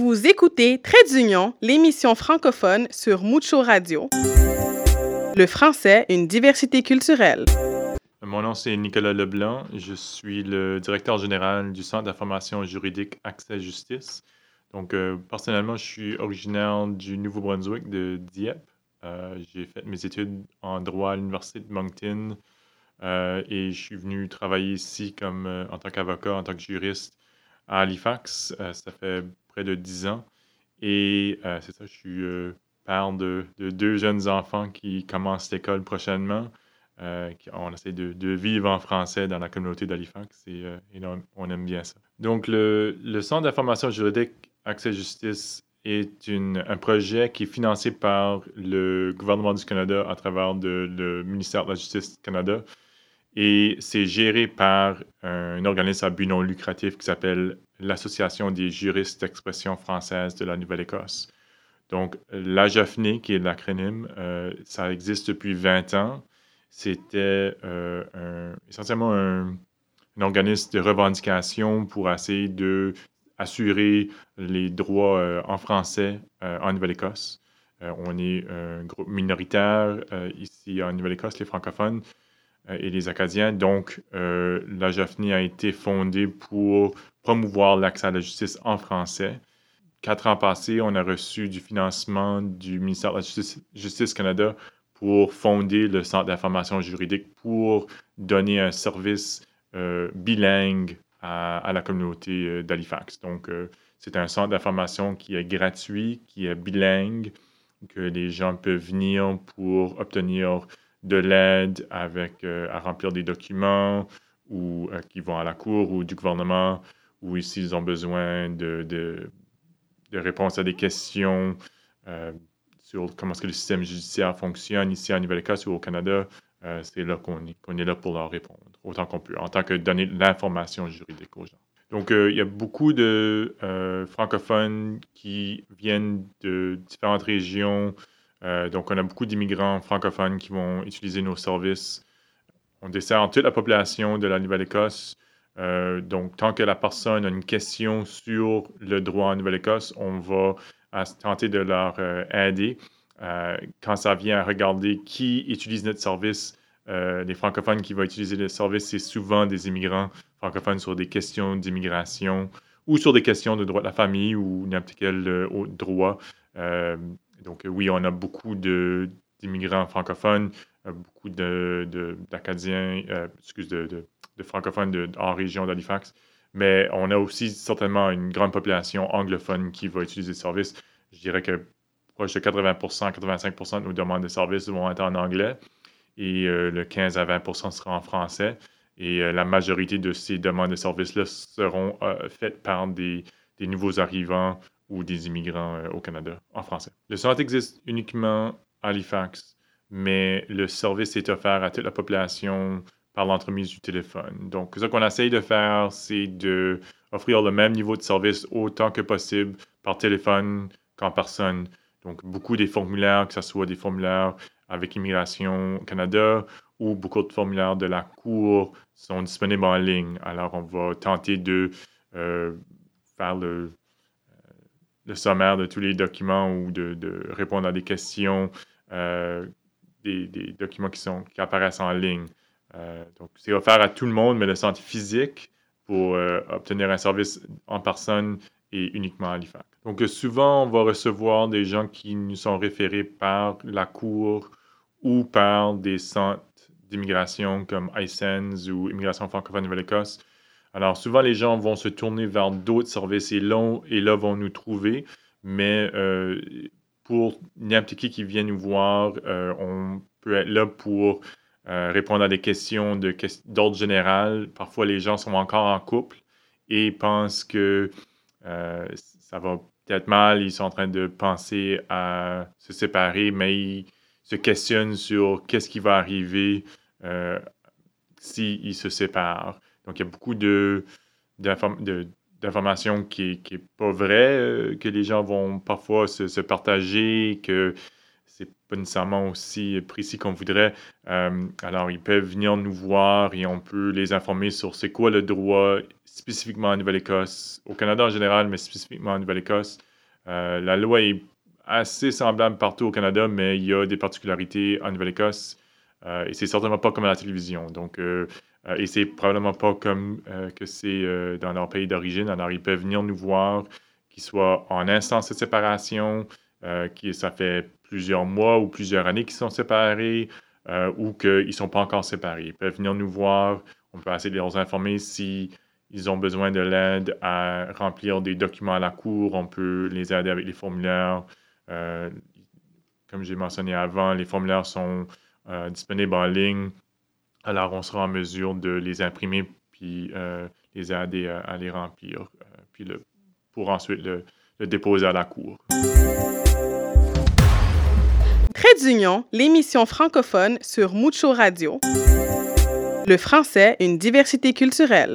Vous écoutez Trait d'Union, l'émission francophone sur Mucho Radio. Le français, une diversité culturelle. Mon nom, c'est Nicolas Leblanc. Je suis le directeur général du Centre d'information juridique Accès Justice. Donc, personnellement, je suis originaire du Nouveau-Brunswick, de Dieppe. J'ai fait mes études en droit à l'Université de Moncton et je suis venu travailler ici en tant qu'avocat, en tant que juriste à Halifax. Ça fait près de 10 ans. Et c'est ça, je suis père de deux jeunes enfants qui commencent l'école prochainement. On essaie de vivre en français dans la communauté d'Halifax et on aime bien ça. Donc, le Centre d'information juridique Accès Justice est un projet qui est financé par le gouvernement du Canada à travers le ministère de la Justice du Canada et c'est géré par un organisme à but non lucratif qui s'appelle l'Association des juristes d'expression française de la Nouvelle-Écosse. Donc, l'AJAFNE, qui est l'acronyme, ça existe depuis 20 ans. C'était essentiellement un organisme de revendication pour essayer d'assurer les droits en français en Nouvelle-Écosse. On est un groupe minoritaire ici en Nouvelle-Écosse, les francophones et les Acadiens. Donc, l'AJAFNE a été fondée pour promouvoir l'accès à la justice en français. 4 ans passés, on a reçu du financement du ministère de la Justice Canada pour fonder le Centre d'information juridique pour donner un service bilingue à la communauté d'Halifax. Donc, c'est un centre d'information qui est gratuit, qui est bilingue, que les gens peuvent venir pour obtenir de l'aide à remplir des documents ou qui vont à la cour ou du gouvernement ou s'ils ont besoin de réponses à des questions sur comment est-ce que le système judiciaire fonctionne ici en Nouvelle-Écosse ou au Canada, c'est là qu'on est là pour leur répondre, autant qu'on peut, en tant que donner de l'information juridique aux gens. Donc, il y a beaucoup de francophones qui viennent de différentes régions. Donc, on a beaucoup d'immigrants francophones qui vont utiliser nos services. On dessert toute la population de la Nouvelle-Écosse. Donc, tant que la personne a une question sur le droit en Nouvelle-Écosse, on va tenter de leur aider. Quand ça vient à regarder qui utilise notre service, les francophones qui vont utiliser le service, c'est souvent des immigrants francophones sur des questions d'immigration ou sur des questions de droit de la famille ou n'importe quel autre droit. Donc, oui, on a beaucoup d'immigrants francophones, beaucoup d'Acadiens, de francophones en région d'Halifax, mais on a aussi certainement une grande population anglophone qui va utiliser le service. Je dirais que proche de 80%, 85% de nos demandes de services vont être en anglais et le 15 à 20% sera en français. Et la majorité de ces demandes de services-là seront faites par des nouveaux arrivants ou des immigrants au Canada en français. Le centre existe uniquement à Halifax, mais le service est offert à toute la population par l'entremise du téléphone. Donc, ce qu'on essaye de faire, c'est d'offrir le même niveau de service autant que possible par téléphone qu'en personne. Donc, beaucoup des formulaires, que ce soit des formulaires avec Immigration Canada ou beaucoup de formulaires de la Cour sont disponibles en ligne. Alors, on va tenter de faire le sommaire de tous les documents ou de répondre à des questions, des documents qui apparaissent en ligne. Donc, c'est offert à tout le monde, mais le centre physique pour obtenir un service en personne est uniquement à Halifax. Donc, souvent, on va recevoir des gens qui nous sont référés par la Cour ou par des centres d'immigration comme ISENS ou Immigration francophone Nouvelle-Écosse. Alors, souvent, les gens vont se tourner vers d'autres services et là vont nous trouver, mais pour n'importe qui vient nous voir, on peut être là pour répondre à des questions d'ordre général. Parfois, les gens sont encore en couple et pensent que ça va peut-être mal. Ils sont en train de penser à se séparer, mais ils se questionnent sur qu'est-ce qui va arriver s'ils se séparent. Donc, il y a beaucoup d'informations qui n'est pas vraie, que les gens vont parfois se partager, que c'est pas nécessairement aussi précis qu'on voudrait. Alors, ils peuvent venir nous voir et on peut les informer sur c'est quoi le droit spécifiquement en Nouvelle-Écosse, au Canada en général, mais spécifiquement en Nouvelle-Écosse. La loi est assez semblable partout au Canada, mais il y a des particularités en Nouvelle-Écosse et c'est certainement pas comme à la télévision. Donc, et c'est probablement pas comme que c'est dans leur pays d'origine. Alors, ils peuvent venir nous voir, qu'ils soient en instance de séparation, ça fait plusieurs mois ou plusieurs années qu'ils sont séparés ou qu'ils ne sont pas encore séparés. Ils peuvent venir nous voir. On peut essayer de les informer si ils ont besoin de l'aide à remplir des documents à la cour. On peut les aider avec les formulaires. Comme j'ai mentionné avant, les formulaires sont disponibles en ligne. Alors, on sera en mesure de les imprimer puis les aider à les remplir, pour ensuite le déposer à la cour. Trait d'Union, l'émission francophone sur Mucho Radio. Le français, une diversité culturelle.